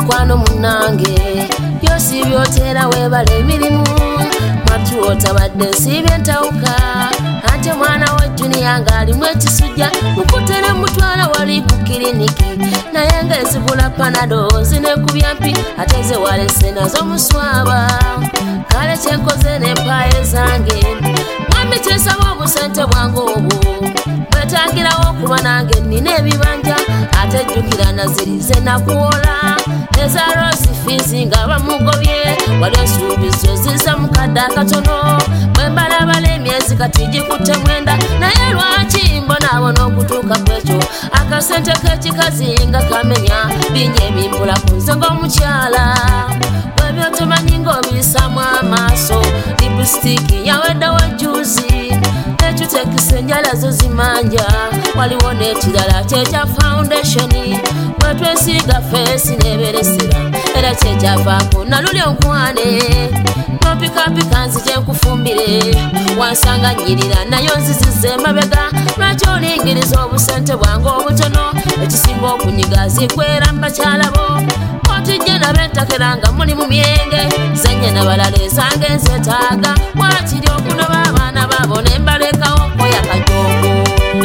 mukwano munange byosi byotera webala emirimu mwatu otabadde nsiibye ntawuka ate mwana wa Junior ng'alimu ekisujja mukutere mutwala wali ku kiriniki naye ng'ezigula panado zinekubya mpi ate ze walese nazo muswaba kale kyenkoze n'empaaye zange mwami kyesaba obusente bwange obwo bwetangirawo okuba nange nnina ebibanja ate jjukira nazirize nakuwola eza Rose Fizi nga bamugobye wali ensuubizo ziza mukadde akatono bwe mbalabala emyezi kati gikutte mwenda naye lwaki mbonaabona okutuuka kwekyo akasente k'ekikazi nga kamenya bingi ebimbula ku nze ng'omukyala bwebyo tomanyi ng'obiyisamu amaaso lipusitiiki yaweddewo juzi ekyutekisa enjala zo zimanja waliwo n'ekirala kyekya foundationi bwetwesiiga feesi n'eberesera era kyekyavaako naluli onkwane nopikapika nzije nkufumbire wansanga nnyirira nayo nziziza emabega lwaki olingiriza obusente bwange obutono ekisinga okunyiga zikwera mubakyalabo otijje nab'entakera nga muli mu myenge zenye nabalala ezange nzetaaga wakiri okunoba abaana baabo ne mbalekawo koya kajogo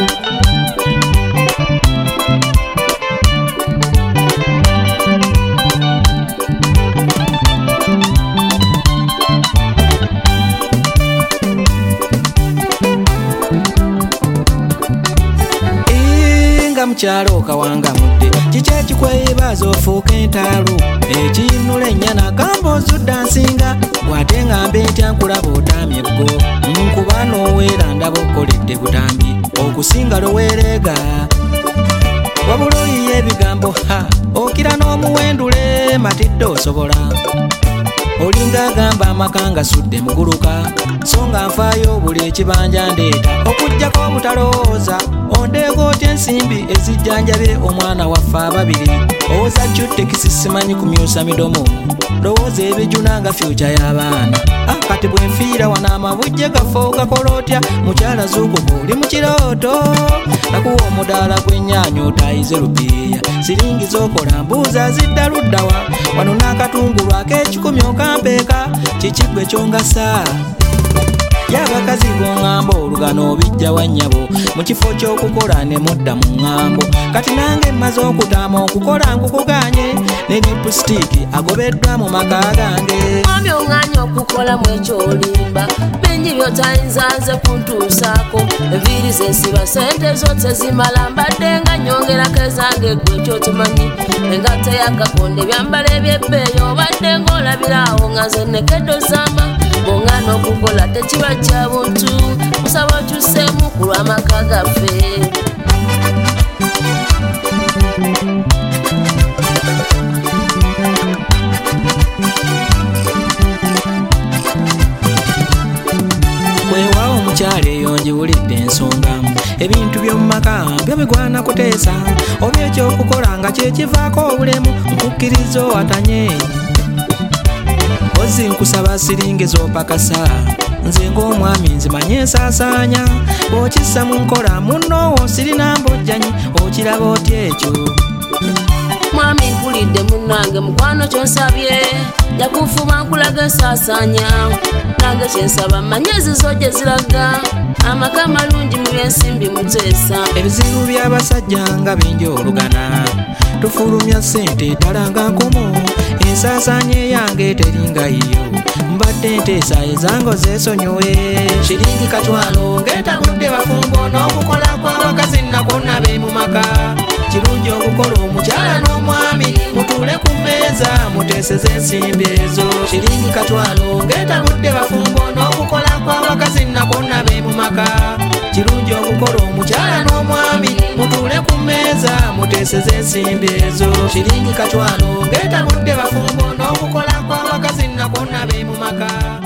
mukyalo okawanga mudde kiki ekikweyibaza ofuuka entalo ekinula ennyana gamba ozudda nsinga bw'ate ngambe ntya nkulaba otaamye eggo nkuba n'oweera ndaba okoledde butambi okusinga loweereega wabula oyiye ebigambo okira n'omuwendule matidde osobola olinga agamba amaka nga sudde muguluka so nga nfaayo buli ekibanja ndeeta okuggyako obutalowooza ondeega otya ensimbi ezijjanjabye omwana waffe ababiri owooza kyutekisi simanyi kumyusa midomo lowooza ebijuna nga fyuca y'abaana kati bwe nfiira wana amabujje gaffe gakola otya mukyala zuukuka oli mu kirooto nakuwa omudaala gw'ennyaanya otayize lupiiya siringi z'okola mbuuza zidda luddawa wano n'akatungulu ak'ekikumi okampeeka kiki gwe kyongasa y'abakazi b'oŋŋambo olugano obijja wa nnyabo mu kifo ky'okukola ne mudda mu ŋŋambo kati nange mmaze okutaama okukola nkukuganye ne lipusitiiki agobeddwa mu maka gange mwami oŋŋanya okukolamu ekyolimba bingi byotayinza nze kuntuusaako enviiri zensiba sente zo tezimala mbadde nga nyongerako ezange ggwe ekyotomanyi engatte y'akakonde ebyambala ebyebbeeyi obadde ng'olabiraawo nga nze nekeddozaama bw'oŋŋana okukola tekiba kya buntu musaba okyuseemu ku lw'amaka gaffe weewaawo omukyala eyo ngiwulidde ensonga ebintu by'omu maka byo bigwana kuteesa oba ekyokukola nga kyekivaako obulemu nkukkiriza owatanye ozi nkusaba siringi z'opakasa nze ng'omwami nzimanye ensaasaanya bw'okissa mu nkola munnoowo sirina mbojjanyi okiraba otya ekyo mwami mpulidde munnange mukwano kyonsabye jakunfuba nkulaga ensaasaanya nange kyensaba mmanye ezizo gye ziraga amaka malungi mu byensimbi muteesa ebizibu by'abasajja nga bingi olugana tufulumya ssente ddala nga nkumu ensaasaanya eyange teringa yiyo mbadde nteesa ezango zeesonyiwe shiringi katwalo ng'etagudde bafumbo n'okukola kw'abakazi nakonna be mu maka kirungi okukola omukyala n'omwami mutuule ku mmeeza muteeseze ensimbi ezo shiringi katwalo ng'etagudde bafumbo n'okukola kw'abakazi nakonna be mu maka kirungi okukola omukyala n'omwami mutuule ku mmeeza muteeseze ensimbi ezo shiringi katwalo ng'etagudde bafumbo n'okukola kw'abakazi nakonna be mu maka